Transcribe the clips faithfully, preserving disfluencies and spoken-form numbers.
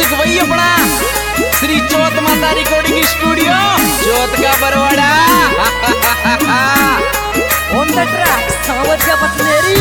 Music वही अपना श्री चौथ माता रिकॉर्डिंग स्टूडियो चौथ का बरवाड़ा। ऑन द ट्रैक सावरिया पटनेरी।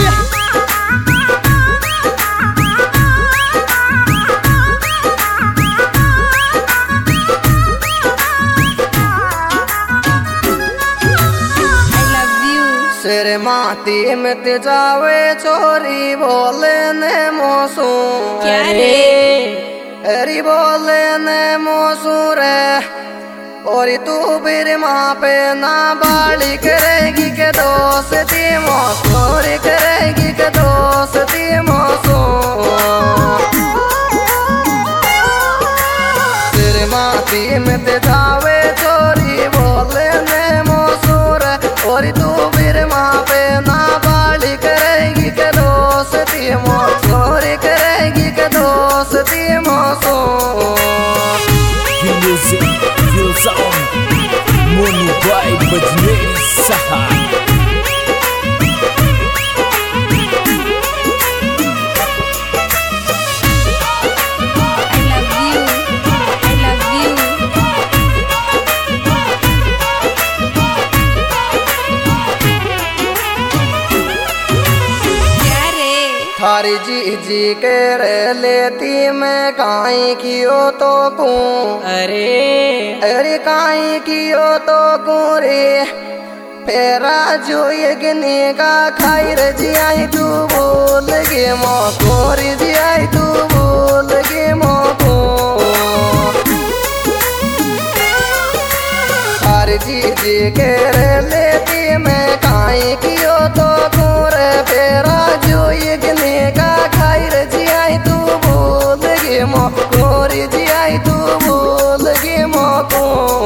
सिर माती में जावे छोरी बोले ने मोसू क्या रे अरे बोले ने मोसू रे और तू फिर माँ पे ना बाली करेगी के दोस्ती मोसोरी करेगी के दोस्ती मोसू सिर माती में जावे छोरी बोले ने मोसू रे और तू माँ पे ना बाली करेगी के दोस्ती मोसोरी करेगी के दोस्ती मोसो। मोनू भाई बजनेरी सहा थारी जी जी के रे लेती मैं काई कियो तो कू अरे अरे काई कियो तो कू रे फेरा जो यज्ञ का खाई रे जी आई तू बोल गे मोको रे जी आई तू बोल गे मोको थारी जी जी के रे लेती मैं काई कियो तो कू रे फेरा जो यज्ञ का खाई रे जी आई तू बोल गे मोको रे जी आई तू बोल गे मोको।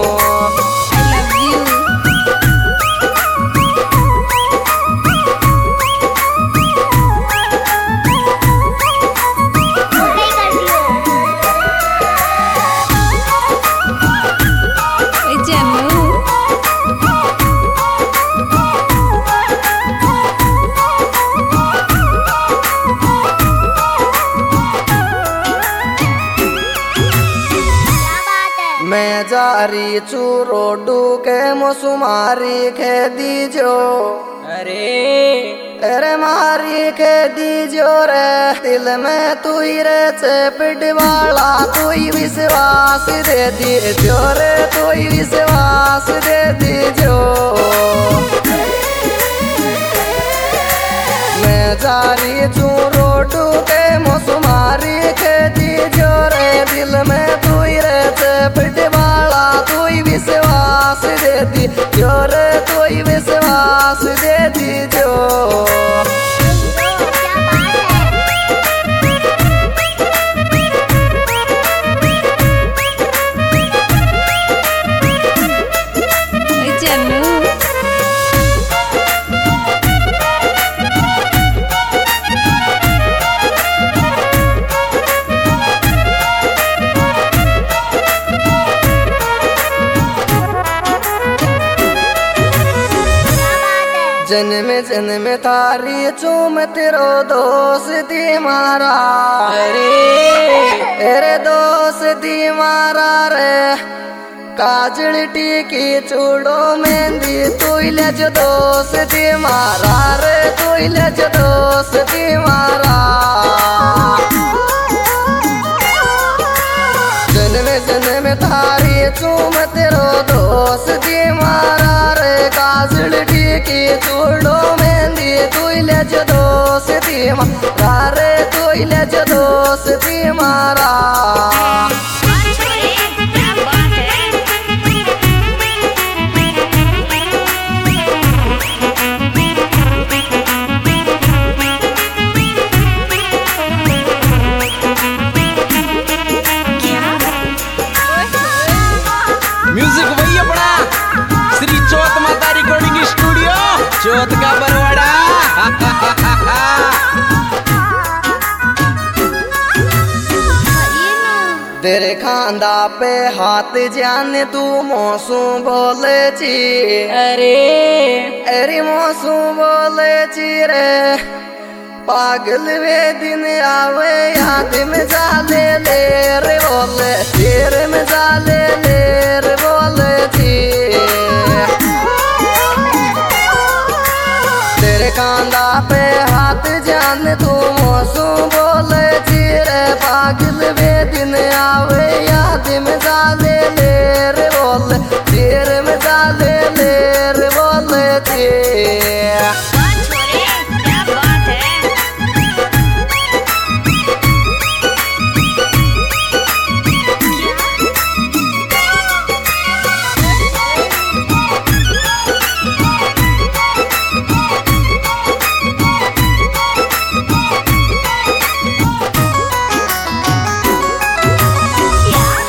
मैं जारी चूरो डूके मोसुमारी खे दीजो अरे अरे मारी खे दीजो रे दिल में तू ही रे चेपट वाला तू ही विश्वास दे दीजो रे तू ही विश्वास दे दीजो। मैं जारी चूरो डूके मोसुमारी खे दीजो रे दिल में तू ही रे चेपट वाला तू ही विश्वास दे दी जो रे तू ही विश्वास दे दी जो। जन्म जन्म तारी चूम तेरो दोस्ती मारा अरे अरे दोस्ती मारा रे काजल टीकी चूड़ो मेहंदी तू ले जो दोस्ती मारा रे तू ले जो दोस्ती मारा। जन्म जन्म तारी चूम तेरो दोस्ती मारा रे काजल टीकी चूड़ो मेहंदी तू ले जो दोस्ती मारा रे तू ले जो दोस्ती मारा। म्यूजिक वही अपना श्री चौथ माता रिकॉर्डिंग स्टूडियो चौथ का बरवाड़ा। तेरे खांदा पे हाथ जाने तू मौसू बोले ची अरे अरे मौसू बोले ची रे पागल वे दिन आवे याद में जाले ले रे वो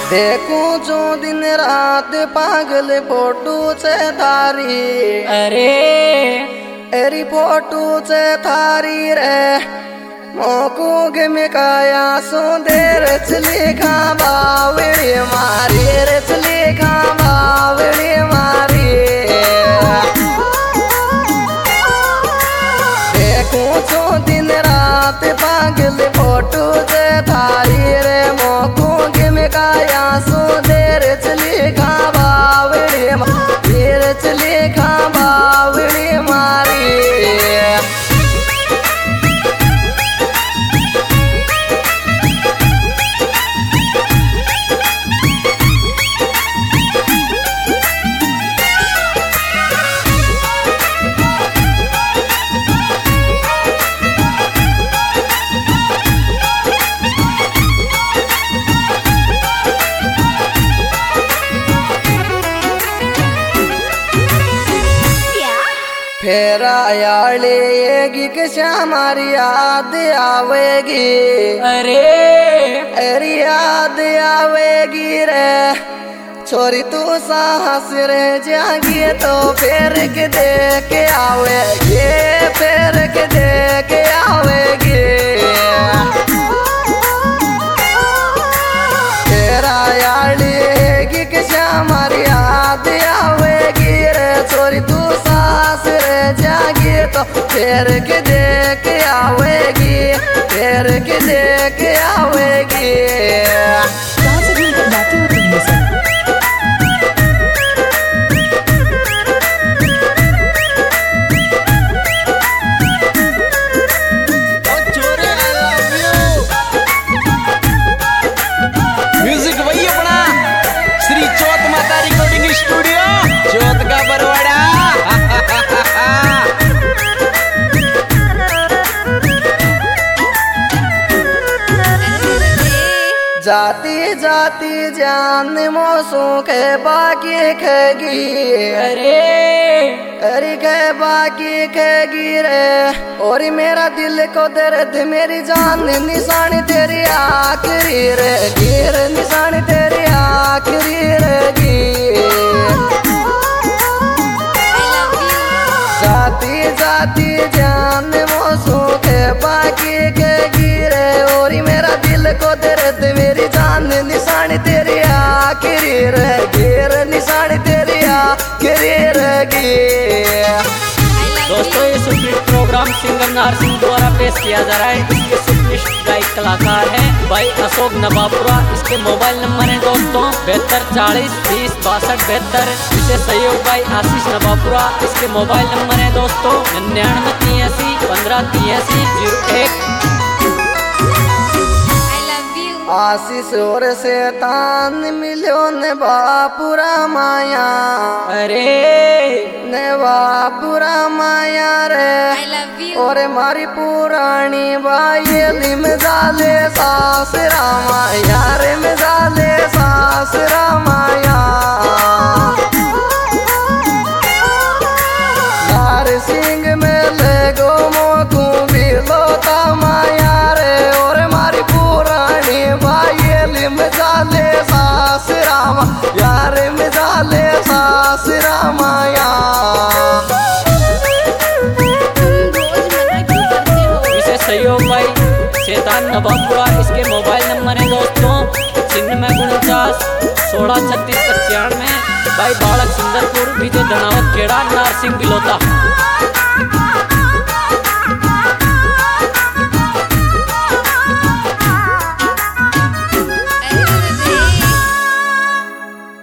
देखूं जो दिन रात पागल फोटो से थारी अरे एरी फोटो से थारी रे मोको गमकाया सो देर चली खा बावड़ी मारी रे चली खा बावड़ी मारी देखूं जो दिन रात पागल फोटो से थारी रे मोको गमकाया सो देर चली खा बावड़ी मारी रे चली खा बावड़ी मारी फिर आयालेगी कि हमारी याद आवेगी अरे अरे याद आवेगी रे छोरी तू साहस रे जागी तो फिर के देख आवेगी फिर के देख आवेगी फिर आयालेगी कि हमारी याद आवेगी रे छोरी तू साहस रे जागी तो फिर के देख आवेगी फिर के देख आवेगी। कहाँ से ढूंढ कर लाते हो तुम ये सब? म्यूजिक वही अपना श्री चौथ माता रिकॉर्डिंग स्टूडियो चौथ का बरवाड़ा। जाती जाती जान मौसों के बाकी खेगी अरे अरे के बाकी खेगी रे और मेरा दिल को दर्द मेरी जान निशान तेरी आखिरी रे गिर निशान तेरी आखिरी रेगी जाती जाती जान मौसों के बाकी खेगी रे और मेरा दिल को दर्द मेरी जान निशान तेरी आखिरी रे गिर निशान तेरी आखिरी रेगी। दोस्तों ये सुपरहिट प्रोग्राम सिंगर नारसिंह द्वारा पेश किया जा रहा है। इसके सुपरहिट गायक कलाकार हैं भाई अशोक नवापुरा। इसके मोबाइल नंबर है दोस्तों बहत्तर चालीस बीस बासठ बहत्तर। इसे सहयोग भाई आशीष नवापुरा। इसके मोबाइल नंबर है दोस्तों निन्यानवे तिरासी पंद्रह तिरासी जीरो एक। आशीष और शैतान मिलो ने बापुरा माया अरे ने बापुरा माया रे और मारी पुरानी बाई में जाले सास रामाया रे में जाले सास रामाया नार सिंह में लगो मोकू भी लोता माया रे और मारी पुरानी मिजाले सास रामा यार मिजाले सास रामाया। इसे सहयोग भाई शैतान नवापुरा। इसके मोबाइल नंबर है दोस्तों छिन्नवे उनचास सोलह छत्तीस पचानवे। भाई बालक सुंदरपुर विजय धनावत खेड़ा नारसिंह बिलोता।